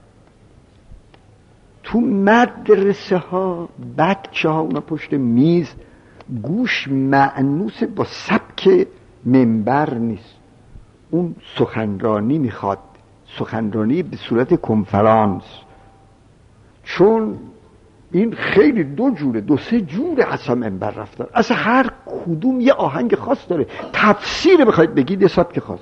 تو مدرسه ها بچه ها اونا پشت میز گوش مأنوس با سبک منبر نیست. اون سخنرانی میخواد، سخنرانی به صورت کنفرانس. چون این خیلی 2 جوره 2-3 جوره اصلا منبر رفتن، اصلا هر کدوم یه آهنگ خاص داره. تفسیر بخواید بگید سبک خاص،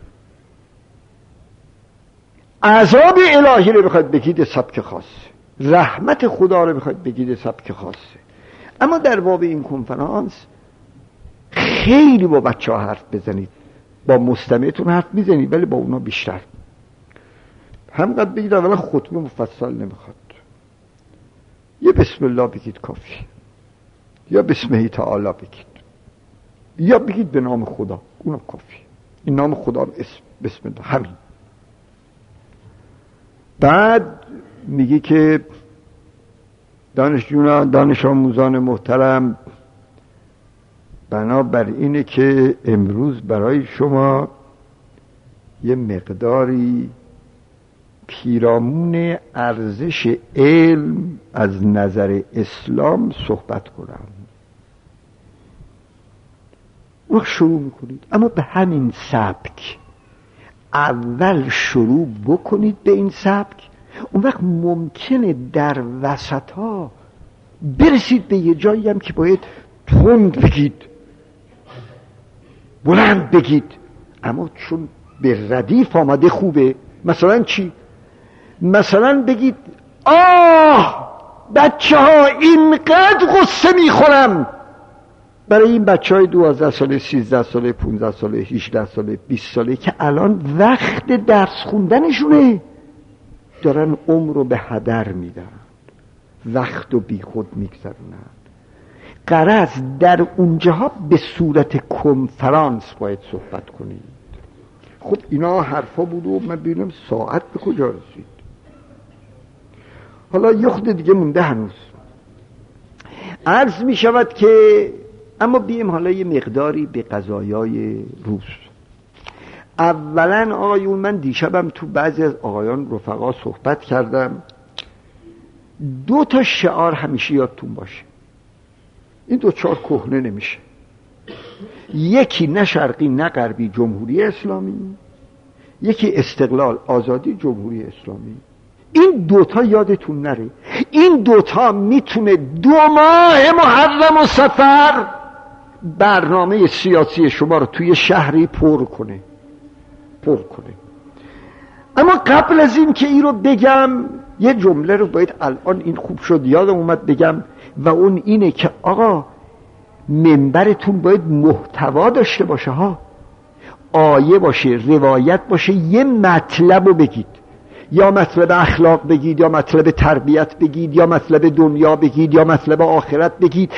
عذاب الهی رو بخواید بگید سبک خاص، رحمت خدا رو بخواید بگید سبک خاصه. اما در باب این کنفرانس خیلی با بچه ها حرف بزنید، با مستمعتون حرف میزنید ولی با اونا بیشتر. همقدر بگید اولا خطبه مفصل نمیخواد، یه بسم الله بگید کافی، یا بسمه تعالی بگید، یا بگید به نام خدا، اونم کافی. این نام خدا رو بسم الله همین. بعد میگی که دانش آموزان محترم، بنابر اینه که امروز برای شما یه مقداری پیرامون ارزش علم از نظر اسلام صحبت کنم. وقت شروع میکنید، اما به همین سبک اول شروع بکنید، به این سبک. اون وقت ممکنه در وسط ها برسید به یه جایی هم که باید تند بگید، بلند بگید، اما چون به ردیف آمده خوبه. مثلا چی؟ مثلا بگید بچه ها اینقدر غصه میخورم. برای این بچه های 12 ساله، 13 ساله، 15 ساله، 18 ساله، 20 ساله که الان وقت درس خوندنشونه، دارن عمر رو به هدر میدن، وقت رو بی خود میگذرونن. غرض در اونجاها به صورت کنفرانس باید صحبت کنید. خب اینا حرفا بود و من ببینم ساعت به کجا رسید. حالا یه خود دیگه مونده هنوز. عرض می شود که اما بیم حالا یه مقداری به قضایای روز. اولا آقایون، من دیشبم تو بعضی از آقایان رفقا صحبت کردم، 2 شعار همیشه یادتون باشه، این 2 کهنه نمیشه. یکی نه شرقی نه غربی، جمهوری اسلامی، یکی استقلال آزادی جمهوری اسلامی. این 2 یادتون نره. این 2 میتونه 2 ماه محرم و صفر برنامه سیاسی شما رو توی شهری پر کنه. اما قبل از این که این رو بگم، یه جمله رو باید الان این خوب شد یادم اومد بگم، و اون اینه که آقا منبرتون باید محتوا داشته باشه ها، آیه باشه، روایت باشه، یه مطلب رو بگید، یا مطلب اخلاق بگید، یا مطلب تربیت بگید، یا مطلب دنیا بگید، یا مطلب آخرت بگید.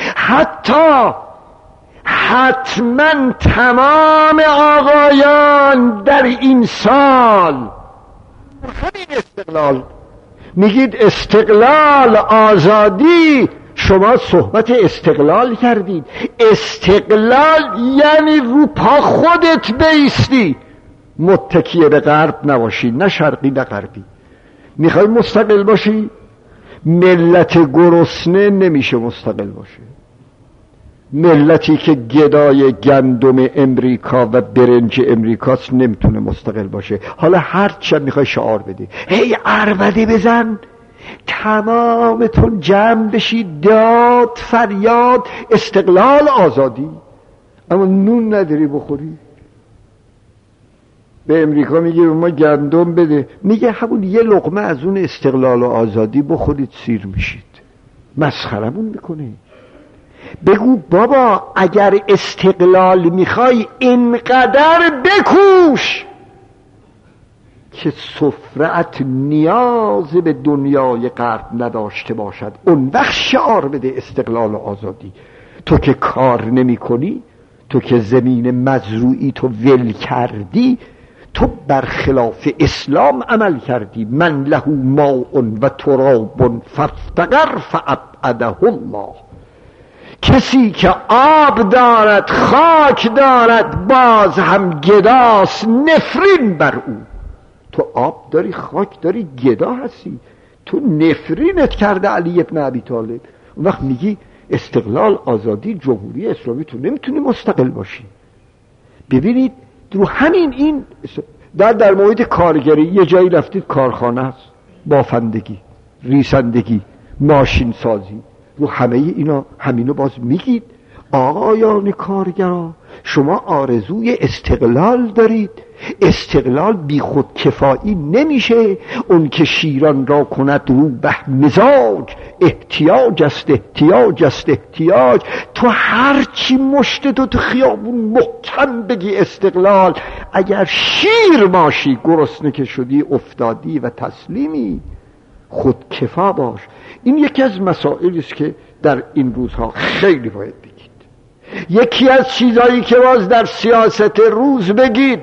حتما تمام آقایان در این سال همین استقلال میگید، استقلال آزادی، شما صحبت استقلال کردید. استقلال یعنی رو پا خودت بایستی، متکیه به غرب نباشی، نه شرقی نه غربی. میخوای مستقل باشی؟ ملت گرسنه نمیشه مستقل باشه. ملتی که گدای گندم امریکا و برنج امریکاست نمیتونه مستقل باشه. حالا هر چه میخوای شعار بده، هی عربده بزن، تمامتون جمع بشید، داد فریاد استقلال آزادی، اما نون نداری بخوری. به امریکا میگه ما گندم بده، میگه همون یه لقمه از اون استقلال و آزادی بخورید سیر میشید. مسخرمون میکنه. بگو بابا اگر استقلال میخوای اینقدر بکوش که سفره‌ات نیاز به دنیای غرب نداشته باشد، اون وقت شعار بده استقلال و آزادی. تو که کار نمی کنی، تو که زمین مزروعی تو ول کردی، تو برخلاف اسلام عمل کردی. من له ماء و تراب فافتقر فابعده الله. کسی که آب دارد خاک دارد باز هم گداست، نفرین بر او. تو آب داری خاک داری گدا هستی، تو نفرینت کرده علی ابن ابی طالب. اون وقت میگی استقلال آزادی جمهوری اسلامی، تو نمیتونی مستقل باشی. ببینید رو همین این در مورد کارگری یه جایی رفتید کارخانه است، بافندگی، ریسندگی، ماشین سازی، رو همه اینا همینو باز میگید. آقایان کارگرا، شما آرزوی استقلال دارید. استقلال بی خود کفایی نمیشه. اون که شیران را کند روبه مزاج، احتیاج است احتیاج است احتیاج. تو هرچی مشت تو خیابون محکم بگی استقلال، اگر شیر باشی گرسنه که شدی افتادی و تسلیمی. خود کفا باش. این یکی از مسائلی است که در این روزها خیلی باید بگید. یکی از چیزایی که باز در سیاست روز بگید،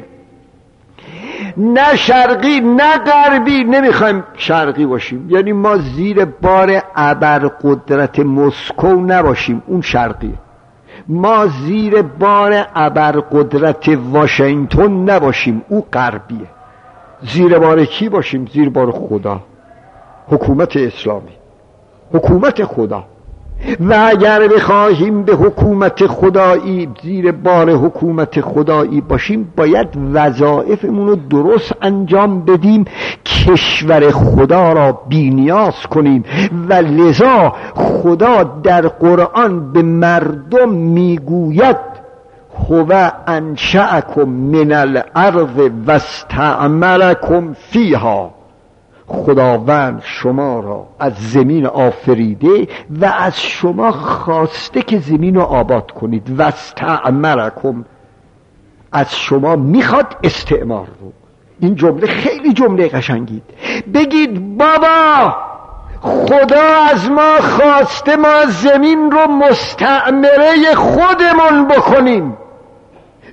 نه شرقی نه غربی، نمیخوایم شرقی باشیم، یعنی ما زیر بار ابرقدرت مسکو نباشیم، اون شرقیه. ما زیر بار ابرقدرت واشنگتن نباشیم، او غربیه. زیر بار کی باشیم؟ زیر بار خدا، حکومت اسلامی، حکومت خدا. و اگر بخواهیم به حکومت خدایی، زیر بار حکومت خدایی باشیم، باید وظایفمون رو درست انجام بدیم، کشور خدا را بی‌نیاز کنیم. و لذا خدا در قرآن به مردم میگوید هو انشأکم من الارض واستعمرکم فیها. خداوند شما را از زمین آفریده و از شما خواسته که زمین رو آباد کنید. واستعمرکم، از شما میخواد استعمار رو. این جمله خیلی جمله قشنگید. بگید بابا خدا از ما خواسته ما زمین رو مستعمره خودمون بکنیم.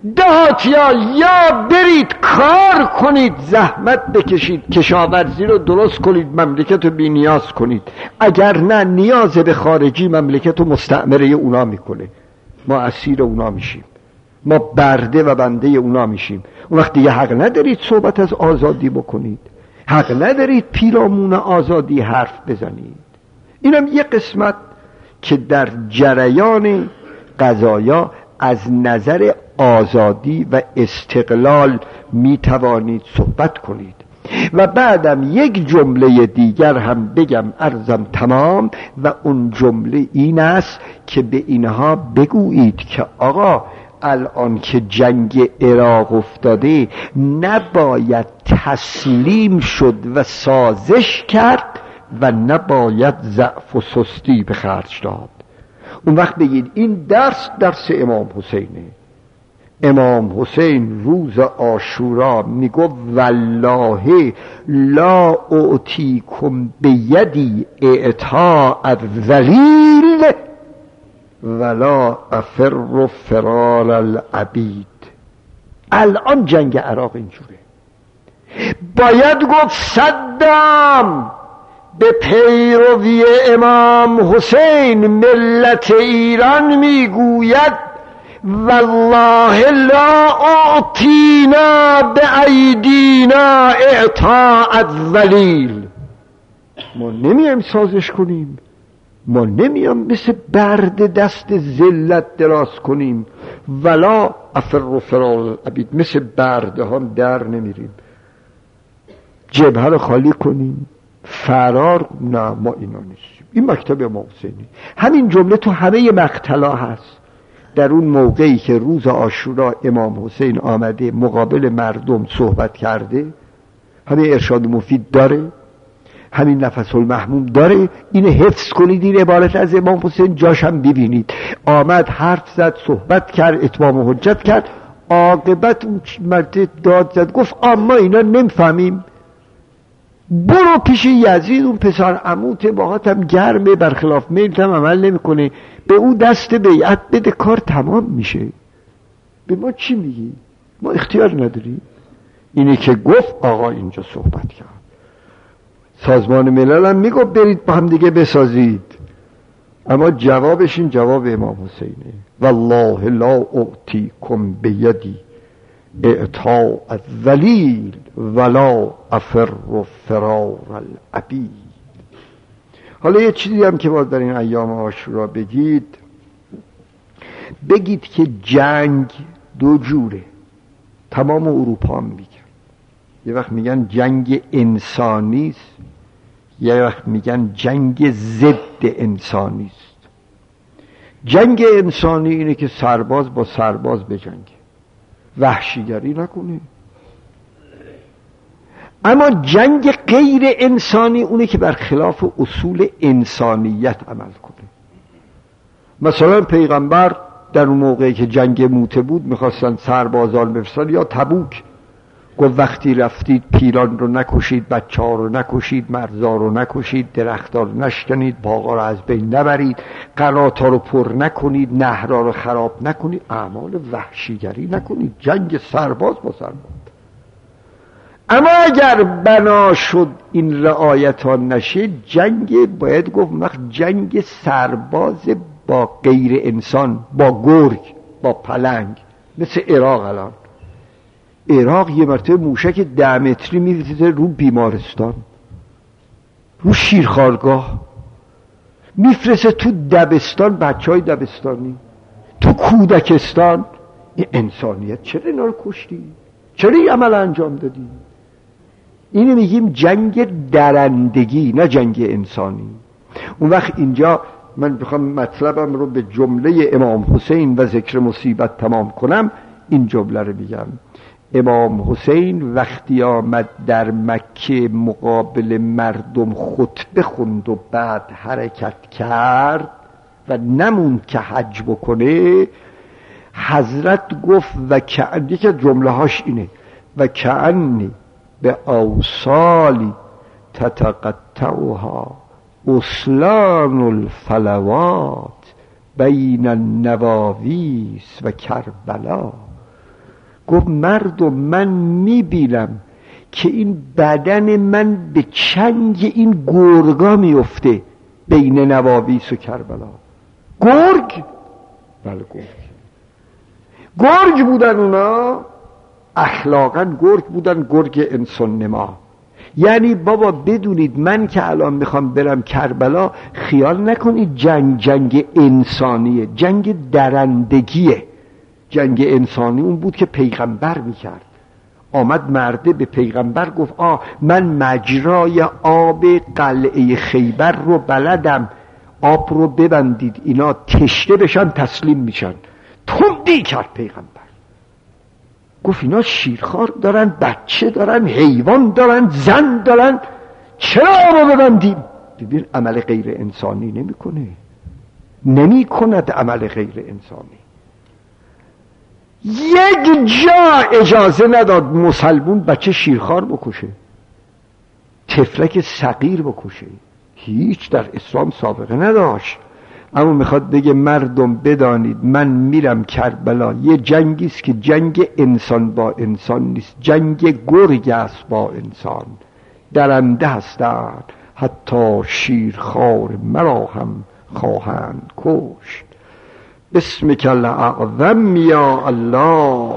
دهاتیا یا برید کار کنید، زحمت بکشید، کشاورزی رو درست کنید، مملکت رو بی نیاز کنید، اگر نه نیاز به خارجی مملکت رو مستعمره اونا میکنه، ما اسیر اونا میشیم، ما برده و بنده اونا میشیم. اون وقت دیگه حق ندارید صحبت از آزادی بکنید، حق ندارید پیرامون آزادی حرف بزنید. اینم یه قسمت که در جریان قضایا از نظر آزادی و استقلال می توانید صحبت کنید. و بعدم یک جمله دیگر هم بگم عرضم تمام، و اون جمله این است که به اینها بگویید که آقا الان که جنگ عراق افتاده نباید تسلیم شد و سازش کرد و نباید ضعف و سستی به خرج داد. اون وقت بگید این درس امام حسینه. امام حسین روز عاشورا میگو والله لا اعطیکم بیدی اعطاء الذلیل ولا افر فرار العبید. الان جنگ عراق اینجوره، باید گفت صدام به پیروی امام حسین ملت ایران میگوید والله لا اعطینا به ایدینا اعطاء الذلیل. ما نمیم سازش کنیم، ما نمیم مثل برد دست ذلت دراز کنیم، ولا افر فرار العبید، مثل برده ها در نمیریم جبهه رو خالی کنیم فرار. نه، ما اینا نیستیم. این مکتب امام حسینی. همین جمله تو همه مقتلا هست. در اون موقعی که روز عاشورا امام حسین آمده مقابل مردم صحبت کرده، همین ارشاد مفید داره، همین نفس المحموم داره، اینو حفظ کنید. این عبارت از امام حسین جاش هم ببینید. آمد حرف زد، صحبت کرد، اتمام حجت کرد، عاقبت اون مرد داد زد گفت اما اینا نمیفهمیم، برو پیش یزید، اون پسر عموت باهاتم گرمه، برخلاف میلت هم عمل نمیکنه، به اون دست بیعت بده، کار تمام میشه. به ما چی میگی؟ ما اختیار نداریم. اینی که گفت آقا اینجا صحبت کرد. سازمان ملل هم میگفت برید با هم دیگه بسازید، اما جوابش این جواب امام حسینه والله لا اعطیکم بیدی اعطاء الذلیل ولا افر فرار العبید. حالا یه چیزی هم که باید در این ایام عاشورا بگید که جنگ دو جوره. تمام اروپا هم میگن، یه وقت میگن جنگ انسانی است، یه وقت میگن جنگ ضد انسانی است. جنگ انسانی اینه که سرباز با سرباز بجنگه، وحشیگری نکنه. اما جنگ غیر انسانی اونه که برخلاف اصول انسانیت عمل کنه. مثلا پیغمبر در اون موقعی که جنگ موته بود میخواستن سربازان بفرستن، یا تبوک، گفت وقتی رفتید پیران رو نکشید، بچه ها رو نکشید، مرزا رو نکشید، درختار رو نشکنید، باغا رو از بین نبرید، قناتا رو پر نکنید، نهرها رو خراب نکنید، اعمال وحشیگری نکنید. جنگ سرباز با سرباز. اما اگر بنا شد این رعایت ها نشه، جنگ باید گفت وقت جنگ سرباز با غیر انسان، با گرگ، با پلنگ، مثل عراق. الان عراق یه مرتبه موشک 10 متری می‌ریزه رو بیمارستان، رو شیرخوارگاه، میفرسته تو دبستان، بچهای دبستانی، تو کودکستان. این انسانیت چرا اینا رو کشتی؟ چرا این عمل انجام دادی؟ اینو میگیم جنگ درندگی، نه جنگ انسانی. اون وقت اینجا من بخوام مطلبم رو به جمله امام حسین و ذکر مصیبت تمام کنم، این جمله رو بگم. امام حسین وقتی آمد در مکه مقابل مردم خطبه خوند و بعد حرکت کرد و نموند که حج بکنه، حضرت گفت و کعنی، که جمله هاش اینه، و کعنی به اوصالی تتقطعها اصلان الفلوات بین النواویس و کربلا. گفت مردم من میبینم که این بدن من به چنگ این گرگا میفته بین نواویس و کربلا. گرگ؟ بله گرگ بودن اونا، اخلاقا گرگ بودن، گرگ انسان نما. یعنی بابا بدونید من که الان میخوام برم کربلا، خیال نکنید جنگ انسانیه، جنگ درندگیه. جنگ انسانی اون بود که پیغمبر میکرد. آمد مرده به پیغمبر گفت من مجرای آب قلعه خیبر رو بلدم، آب رو ببندید اینا تشنه بشن تسلیم میشن. تندی کرد پیغمبر، گفت اینا شیرخوار دارن، بچه دارن، حیوان دارن، زن دارن، چرا آب ببندیم؟ ببین عمل غیر انسانی نمی کند عمل غیر انسانی. یک جا اجازه نداد مسلمون بچه شیرخوار بکشه، طفلک صغیر بکشه، هیچ در اسلام سابقه نداشت. اما میخواد بگه مردم بدانید من میرم کربلا، یه جنگی است که جنگ انسان با انسان نیست، جنگ گرگ است با انسان، درنده هستند حتی شیرخوار مرا هم خواهند کشت. بسمک الاعظم یا الله.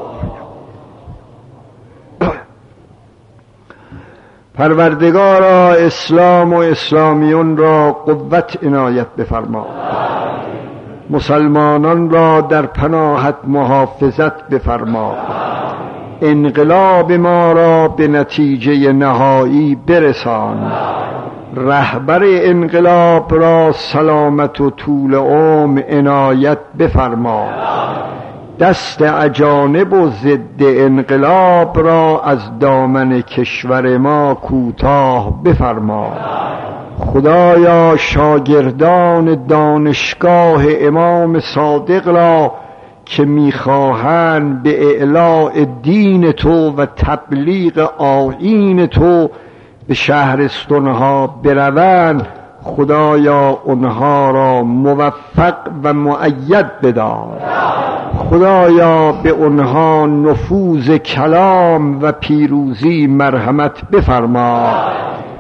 پروردگارا اسلام و اسلامیون را قوت عنایت بفرما، مسلمانان را در پناهت محافظت بفرما، انقلاب ما را به نتیجه نهایی برسان، رهبر انقلاب را سلامت و طول عمر عنایت بفرما، دست اجانب و ضد انقلاب را از دامن کشور ما کوتاه بفرما. خدایا شاگردان دانشگاه امام صادق را که میخواهند به اعلاء دین تو و تبلیغ آیین تو به شهرستانها بروند، خدایا اونها را موفق و مؤید بدار. خدایا به اونها نفوذ کلام و پیروزی مرحمت بفرما.